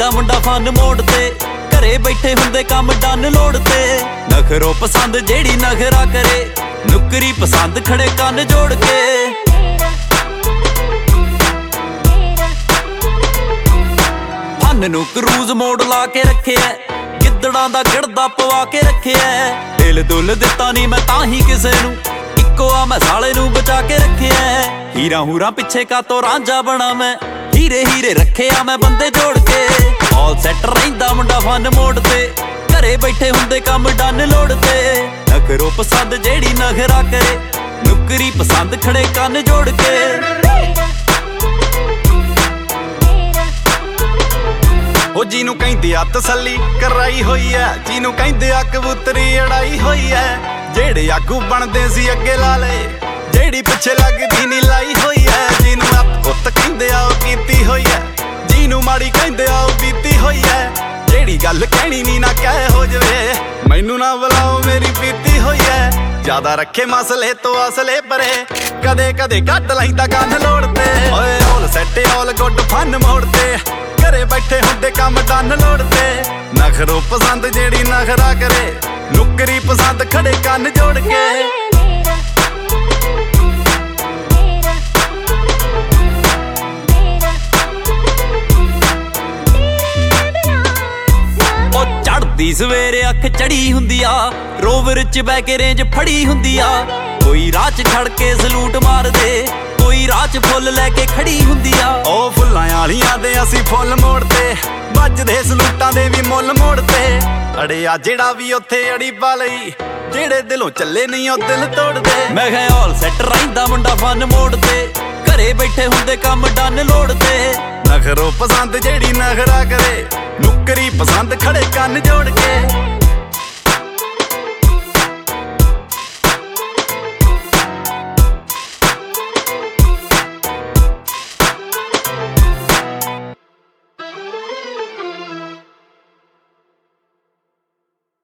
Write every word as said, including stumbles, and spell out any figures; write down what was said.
ਰਹਿੰਦਾ ਮੁੰਡਾ ਫਨ ਮੋੜ ਤੇ, ਘਰੇ ਬੈਠੇ ਹੁੰਦੇ ਕੰਮ ਡਨ ਲੋੜ ਤੇ। ਨਖਰੋ ਪਸੰਦ ਜਿਹੜੀ ਨਖਰਾ ਕਰੇ, ਨੁਕਰੀ ਪਸੰਦ ਖੜੇ ਕੰਨ ਜੋੜ ਕੇ। ਫਨ ਨੂੰ ਕਰੂਜ਼ ਮੋੜ ਲਾ ਕੇ ਰੱਖਿਆ, ਗਿੱਦੜਾਂ ਦਾ ਗਿੜਦਾ ਪਵਾ ਕੇ ਰੱਖਿਆ। ਦਿਲ ਦੁੱਲ ਦਿੱਤਾ ਨੀ ਮੈਂ ਤਾਂ ਹੀ ਕਿਸੇ ਨੂੰ, ਇੱਕੋ ਆ ਮੈਂ ਸਾਲੇ ਨੂੰ ਬਚਾ ਕੇ ਰੱਖਿਆ। ਹੀਰਾ ਹੂਰਾ ਪਿੱਛੇ ਕਾਤੋਂ ਰਾਂਝਾ ਬਣਾ ਮੈਂ, ਹੀਰੇ ਹੀਰੇ ਰੱਖਿਆ ਮੈਂ ਬੰਦੇ ਜੋੜ ਕੇ। ਆਲ ਸੈੱਟ ਰਹਿੰਦਾ ਮੁੰਡਾ ਫਨ ਮੋੜ ਤੇ, ਘਰੇ ਬੈਠੇ ਹੁੰਦੇ ਕੰਮ ਡਨ ਲੋੜ ਤੇ। ਨਖਰੋ ਪਸੰਦ ਜਿਹੜੀ ਨਖਰਾ ਕਰੇ, ਨੁਕਰੀ ਪਸੰਦ ਖੜੇ ਕੰਨ ਜੋੜ ਕੇ। ਉਹ ਜਿਹਨੂੰ ਕਹਿੰਦੇ ਆ ਤਸੱਲੀ ਕਰਾਈ ਹੋਈ ਐ, ਜਿਹਨੂੰ ਕਹਿੰਦੇ ਆ ਕਬੂਤਰੀ ਅੜਾਈ ਹੋਈ ਐ। ਜਿਹੜੇ ਆਗੂ ਬਣਦੇ ਸੀ ਅੱਗੇ ਲਾ ਲਏ, ਜਿਹੜੀ ਪਿੱਛੇ ਲੱਗਦੀ ਨੀ ਲਾਈ ਹੋਈ ਐ। ਜਿਹਨੂੰ ਅੱਤ ਕੁੱਤ ਕਹਿੰਦੇ ਆ ਉਹ ਕੀਤੀ ਹੋਈ ਐ, ਜਿਹਨੂੰ ਮਾੜੀ ਕਹਿੰਦੇ ਆ ਉਹ ਬੀਤੀ ਹੋਈ ਐ। ਜਿਹੜੀ ਗੱਲ ਕਹਿਣੀ ਨੀ ਨਾ ਕਹਿ ਹੋ ਜਵੇ, ਮੈਨੂੰ ਨਾ ਬੁਲਾਓ ਮੇਰੀ ਪੀਤੀ ਹੋਈ ਐ। ਜ਼ਿਆਦਾ ਰੱਖੇ ਮਸਲੇ ਤੋਂ ਅਸਲੇ ਪਰੇ, ਕਦੇ ਕਦੇ ਕੱਟ ਲੈਂਦਾ ਕੰਨ ਲੋੜ ਤੇ। ਓਏ all set all good fun ਮੋੜ ਤੇ, ਘਰੇ ਬੈਠੇ ਹੁੰਦੇ ਕੰਮ ਡਨ ਲੋੜ ਤੇ। ਨਖਰੋ ਪਸੰਦ ਜਿਹੜੀ ਨਖਰਾ ਕਰੇ, ਨੁਕਰੀ ਪਸੰਦ ਖੜੇ ਕੰਨ ਜੋੜ ਕੇ। ਉਹ ਚੜਦੀ ਸਵੇਰੇ ਅੱਖ ਚੜੀ ਹੁੰਦੀ ਆ, ਰੋਵਰ ਚ ਬਹਿ ਕੇ ਰੇਂਜ ਫੜੀ ਹੁੰਦੀ ਆ। ਕੋਈ ਰਾਹ ਚ ਖੜ ਕੇ ਸਲੂਟ ਮਾਰਦੇ, ਕੋਈ ਰਾਹ ਚ ਫੁੱਲ ਲੈ ਕੇ ਖੜੀ ਹੁੰਦੀ ਆ। ਉਹ ਫੁੱਲਾਂ ਵਾਲੀਆਂ ਦੇ ਅਸੀਂ ਫੁੱਲ ਮੋੜਦੇ, ਵੱਜਦੇ ਸਲੂਟਾਂ ਦੇ ਵੀ ਮੁੱਲ ਮੋੜਦੇ। ਅੜਿਆ ਜਿਹੜਾ ਵੀ ਉੱਥੇ ਅੜੀ ਪਾ ਲਈ, ਜਿਹੜੇ ਦਿਲੋਂ ਚੱਲੇ ਨਹੀਂ ਉਹ ਦਿਲ ਤੋੜਦੇ। ਮੈਂ ਕਿਹਾ ਆਲ ਸੈੱਟ ਰਹਿੰਦਾ ਮੁੰਡਾ ਫਨ ਮੋੜ ਤੇ, ਘਰੇ ਬੈਠੇ ਹੁੰਦੇ ਕੰਮ ਡਨ ਲੋੜ ਤੇ। ਨਖਰੋ ਪਸੰਦ ਜਿਹੜੀ ਨਖਰਾ ਕਰੇ, ਨੁਕਰੀ ਪਸੰਦ ਖੜੇ ਕੰਨ ਜੋੜ ਕੇ।